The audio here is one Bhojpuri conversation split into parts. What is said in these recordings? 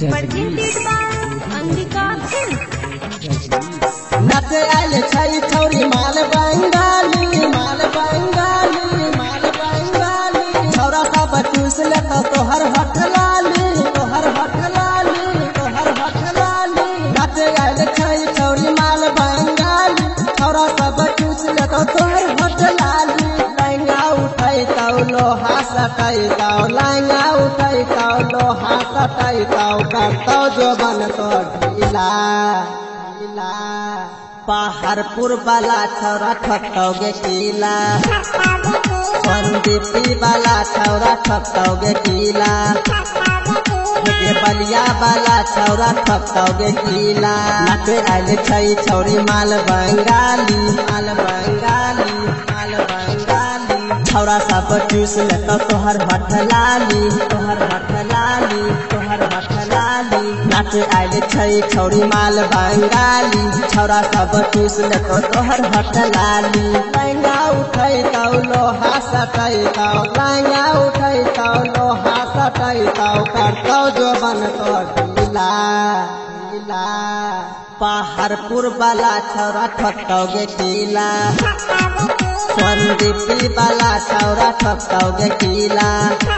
presented by Angika Film. नचे आले छई छौरी माल बंगाली माल बंगाली माल बंगाली छौरा सब चूस ले तो तोहर हट लाली तोहर हट लाली तोहर हट लाली नचे आले छई छौरी माल बंगाली छौरा सब चूस ले तो तोहर हट लाली लहंगा उठाई तो लोहा सटाई तो लहंगा उठाई तो लोहा सटाई तो करतो जो बन तो ढीला पहाड़पुर वाला छौरा ठकतौगे किला संदीपी वाला छौरा ठकतौगे किला बलिया वाला छौरा ठकतौगे किला नचे आइले छई छौरी माल बंगाली माल बंगाली माल बंगाली छौरा सब चूस ले तो तोहर हट लाली तोहर हट लाली तोहर हट लाली नचे आइले छई छौरी माल बंगाली छौरा सब चूस ले तो तोहर हट लाली लहंगा उठाई तो लोहा सटाई तो लहंगा उठाई तो लोहा सटाई तो करतो जो बन तो ढीला ढीला पहाड़पुर वाला छौरा ठकतौगे किला संदीपी वाला छौरा ठकतौगे किला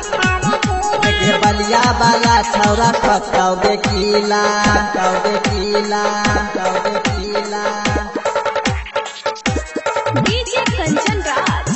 बलिया वाला छौरा ठकतौगे किला ठकतौगे किला ठकतौगे किला DJ Kanchan Raj,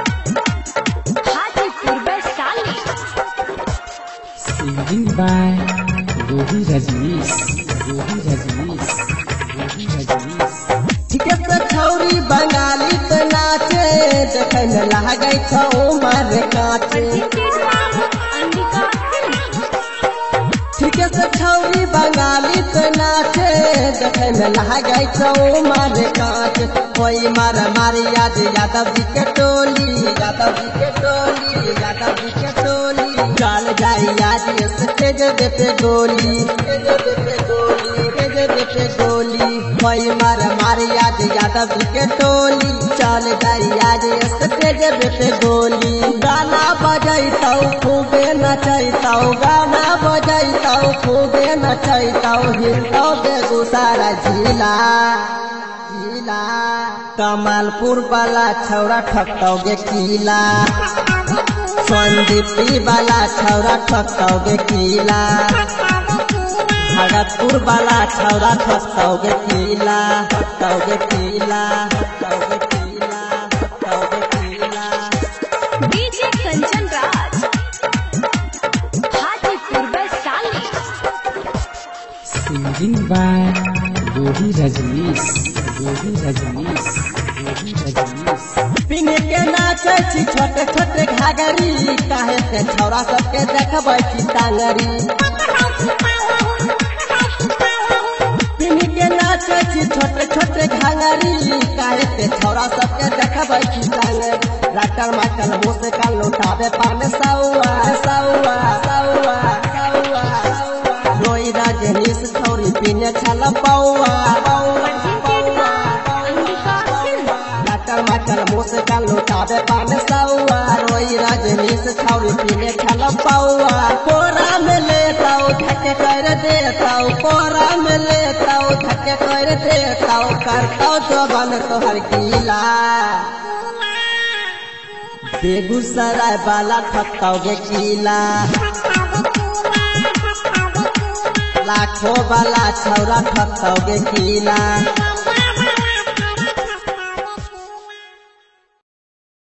Hajipur Vaishali. Singing by Rohi Rajneesh, Rohi Rajneesh, Rohi Rajneesh. ठीके से छौरी बंगाली तो नाचे देखे में लागै छौ उमर काचे Angika Film. ठीके से छौरी बंगाली तो नाचे देखे में लागै छौ उमर काचे कोई मार मारी याद यादव जी के टोली यादव जी के टोली यादव जी के टोली चल जाई आज स्टेज पे गोली स्टेज पे गोली स्टेज पे गोली कोई मार मारी याद यादव जी के टोली चल जाई आज स्टेज पे गोली गाना बजैतौ खूबे नचैतौ गाना बजैतौ खूबे नचैतौ हिलतौ बेगूसराय जिला जिला कमालपुर वाला छौरा ठकतौगे किला संदीपी वाला छौरा ठकतौगे किला भगतपुर वाला छौरा ठकतौगे किला ठकतौगे किला ठकतौगे किला ठकतौगे किला DJ Kanchan Raj, Hajipur Vaishali. Singing by Rohi Rajneesh, Rohi Rajneesh, Rohi Rajneesh. पिने के नाचे छी छोटे छोटे घाघरी काहे से छौरा सबके देखबै छी टांगरी पिने के नाचे छी छोटे छोटे घाघरी काहे से छौरा सबके देखबै छी टांगरी राटर माटल मुंह से कान लुटावे पाने सौआ सौआ सौआ सौआ रोई रजनीश छौरी पिने छल पौआ पौआ टमाटर मुझसे कान लुटावे पाने सौआ रोई रजनीश छौरी पीने छल पौआ कोरा में लेताऊ धके कर देताऊ कोरा में लेताऊ धके कर देताऊ करताऊ जो बन तोहर किला बेगूसराय वाला ठकतौगे किला लाखों वाला छौरा ठकतौगे किला